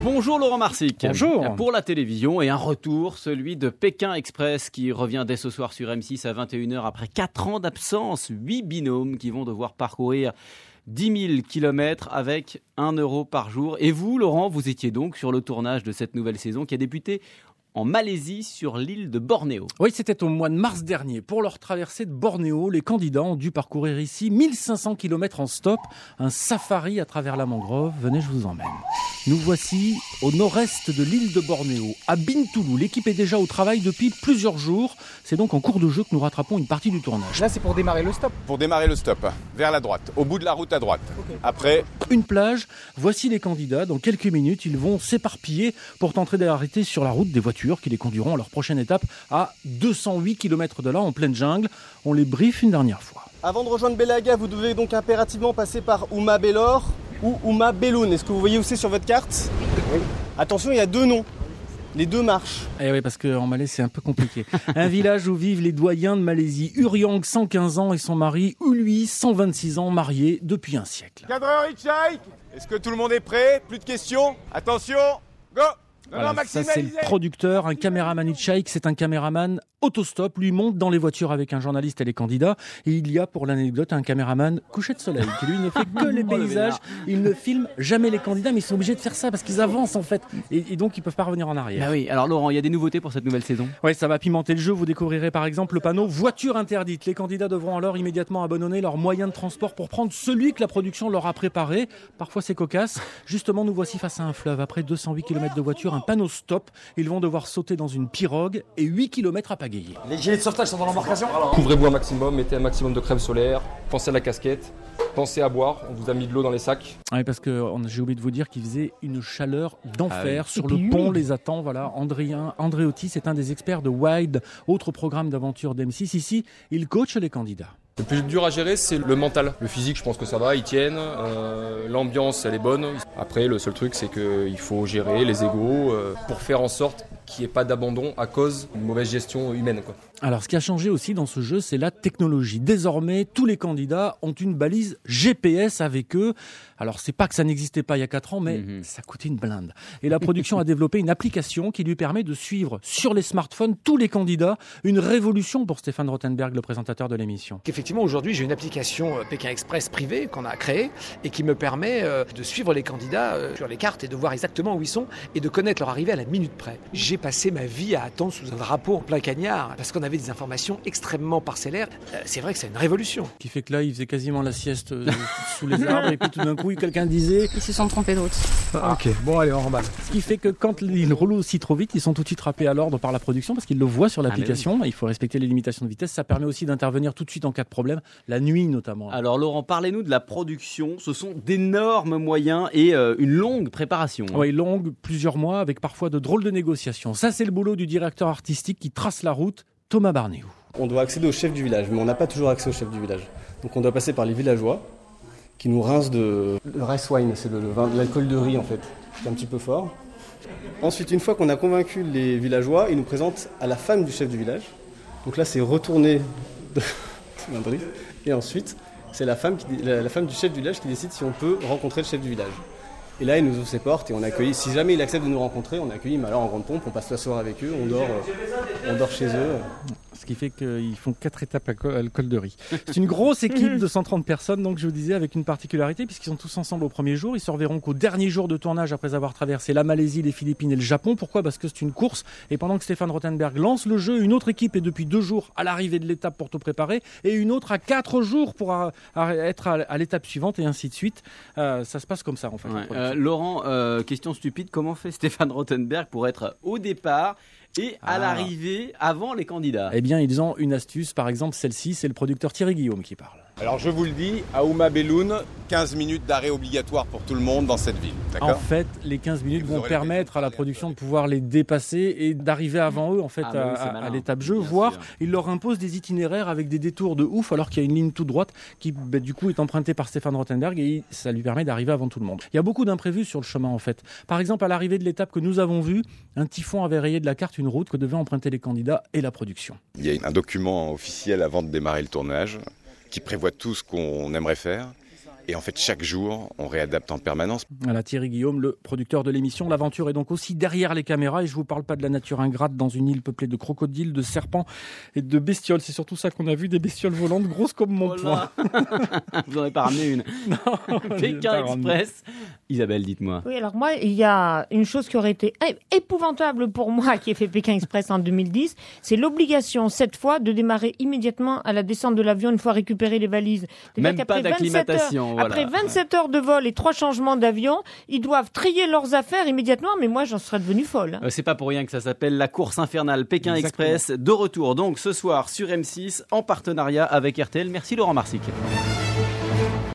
Bonjour Laurent Marsic. Bonjour. Pour la télévision et un retour, celui de Pékin Express qui revient dès ce soir sur M6 à 21h après 4 ans d'absence. 8 binômes qui vont devoir parcourir 10 000 km avec 1 euro par jour. Et vous, Laurent, vous étiez donc sur le tournage de cette nouvelle saison qui a débuté en Malaisie, sur l'île de Bornéo. Oui, c'était au mois de mars dernier. Pour leur traversée de Bornéo, les candidats ont dû parcourir ici 1500 km en stop, un safari à travers la mangrove. Venez, je vous emmène. Nous voici au nord-est de l'île de Bornéo, à Bintulu. L'équipe est déjà au travail depuis plusieurs jours. C'est donc en cours de jeu que nous rattrapons une partie du tournage. Là, c'est pour démarrer le stop. Pour démarrer le stop, vers la droite, au bout de la route à droite. Okay. Après, une plage. Voici les candidats. Dans quelques minutes, ils vont s'éparpiller pour tenter d'arrêter sur la route des voitures qui les conduiront à leur prochaine étape à 208 km de là, en pleine jungle. On les briefe une dernière fois. Avant de rejoindre Belaga, vous devez donc impérativement passer par Uma Belor ou Uma Belun. Est-ce que vous voyez où c'est sur votre carte ? Oui. Attention, il y a 2 noms. Les 2 marchent. Eh oui, parce qu'en Malais, c'est un peu compliqué. Un village où vivent les doyens de Malaisie. Uriang, 115 ans, et son mari, Ului, 126 ans, mariés depuis un siècle. Cadreur Hitchhike, est-ce que tout le monde est prêt ? Plus de questions ? Attention, go ! Voilà, ça c'est le producteur, un caméraman hitchhike, c'est un caméraman autostop, lui monte dans les voitures avec un journaliste et les candidats, et il y a pour l'anecdote un caméraman coucher de soleil qui lui ne fait que les paysages, il ne filme jamais les candidats, mais ils sont obligés de faire ça parce qu'ils avancent en fait, et donc ils peuvent pas revenir en arrière. Ah oui, alors Laurent, il y a des nouveautés pour cette nouvelle saison ? Oui, ça va pimenter le jeu, vous découvrirez par exemple le panneau voiture interdite. Les candidats devront alors immédiatement abandonner leurs moyens de transport pour prendre celui que la production leur a préparé. Parfois c'est cocasse, justement nous voici face à un fleuve, après 208 km de voiture, un panneau stop, ils vont devoir sauter dans une pirogue et 8 km à pagayer. Les gilets de sauvetage sont dans l'embarcation ? Couvrez-vous un maximum, mettez un maximum de crème solaire, pensez à la casquette, pensez à boire, on vous a mis de l'eau dans les sacs. Oui, parce que j'ai oublié de vous dire qu'il faisait une chaleur d'enfer sur le pont, les attend. Voilà, Andréotti, c'est un des experts de Wild, autre programme d'aventure d'M6. Ici, il coach les candidats. Le plus dur à gérer, c'est le mental. Le physique, je pense que ça va, ils tiennent. L'ambiance, elle est bonne. Après, le seul truc, c'est qu'il faut gérer les égos pour faire en sorte qu'il n'y ait pas d'abandon à cause d'une mauvaise gestion humaine, quoi. Alors, ce qui a changé aussi dans ce jeu, c'est la technologie. Désormais, tous les candidats ont une balise GPS avec eux. Alors, c'est pas que ça n'existait pas il y a 4 ans, mais ça coûtait une blinde. Et la production a développé une application qui lui permet de suivre sur les smartphones tous les candidats. Une révolution pour Stéphane Rothenberg, le présentateur de l'émission. Effectivement, aujourd'hui, j'ai une application Pékin Express privée qu'on a créée et qui me permet de suivre les candidats sur les cartes et de voir exactement où ils sont et de connaître leur arrivée à la minute près. J'ai passé ma vie à attendre sous un drapeau en plein cagnard parce qu'on avait des informations extrêmement parcellaires. C'est vrai que c'est une révolution. Qui fait que là, il faisait quasiment la sieste sous les arbres et puis tout d'un coup, quelqu'un disait... Ils se sont trompés de route. Ah, ok, bon allez, on remballe. Ce qui fait que quand ils roulent aussi trop vite, ils sont tout de suite rappelés à l'ordre par la production parce qu'ils le voient sur l'application. Oui. Il faut respecter les limitations de vitesse. Ça permet aussi d'intervenir tout de suite en cas de problème, la nuit notamment. Alors Laurent, parlez-nous de la production. Ce sont d'énormes moyens et une longue préparation. Oui, longue, plusieurs mois, avec parfois de drôles de négociations. Ça, c'est le boulot du directeur artistique qui trace la route, Thomas Barnéou. On doit accéder au chef du village, mais on n'a pas toujours accès au chef du village. Donc on doit passer par les villageois qui nous rincent le rice wine, c'est l'alcool de riz en fait, c'est un petit peu fort. Ensuite, une fois qu'on a convaincu les villageois, ils nous présentent à la femme du chef du village. Donc là, c'est retourné et ensuite, c'est la femme du chef du village qui décide si on peut rencontrer le chef du village. Et là, il nous ouvre ses portes et on accueille. Si jamais il accepte de nous rencontrer, on accueille. Mais alors en grande pompe, on passe la soirée avec eux, on dort chez eux. Ce qui fait qu'ils font 4 étapes à alcool de riz. C'est une grosse équipe de 130 personnes, donc je vous disais, avec une particularité, puisqu'ils sont tous ensemble au premier jour. Ils se reverront qu'au dernier jour de tournage après avoir traversé la Malaisie, les Philippines et le Japon. Pourquoi ? Parce que c'est une course. Et pendant que Stéphane Rothenberg lance le jeu, une autre équipe est depuis 2 jours à l'arrivée de l'étape pour tout préparer, et une autre à 4 jours pour être à l'étape suivante, et ainsi de suite. Ça se passe comme ça, en fait. Ouais. Laurent, question stupide, comment fait Stéphane Rothenberg pour être au départ et à l'arrivée avant les candidats ? Eh bien, ils ont une astuce, par exemple celle-ci, c'est le producteur Thierry Guillaume qui parle. Alors je vous le dis, à Uma Belun, 15 minutes d'arrêt obligatoire pour tout le monde dans cette ville. D'accord ? En fait, les 15 minutes vont permettre à la production de pouvoir les dépasser et d'arriver avant eux en fait à l'étape jeu, voire ils leur imposent des itinéraires avec des détours de ouf alors qu'il y a une ligne toute droite qui du coup est empruntée par Stéphane Rothenberg et ça lui permet d'arriver avant tout le monde. Il y a beaucoup d'imprévus sur le chemin en fait. Par exemple, à l'arrivée de l'étape que nous avons vue, un typhon avait rayé de la carte une route que devaient emprunter les candidats et la production. Il y a un document officiel avant de démarrer le tournage qui prévoit tout ce qu'on aimerait faire. Et en fait, chaque jour, on réadapte en permanence. Voilà, Thierry Guillaume, le producteur de l'émission. L'aventure est donc aussi derrière les caméras et je vous parle pas de la nature ingrate dans une île peuplée de crocodiles, de serpents et de bestioles. C'est surtout ça qu'on a vu, des bestioles volantes grosses comme mon poing. Vous n'en avez pas ramené une. Non, Pékin Express. Isabelle, dites-moi. Oui, alors moi, il y a une chose qui aurait été épouvantable pour moi qui ai fait Pékin Express en 2010, c'est l'obligation, cette fois, de démarrer immédiatement à la descente de l'avion une fois récupérées les valises. Même pas d'acclimatation. Après 27 heures de vol et 3 changements d'avion, ils doivent trier leurs affaires immédiatement, mais moi, j'en serais devenue folle. C'est pas pour rien que ça s'appelle la course infernale Pékin Express. De retour donc ce soir sur M6 en partenariat avec RTL. Merci Laurent Marsic.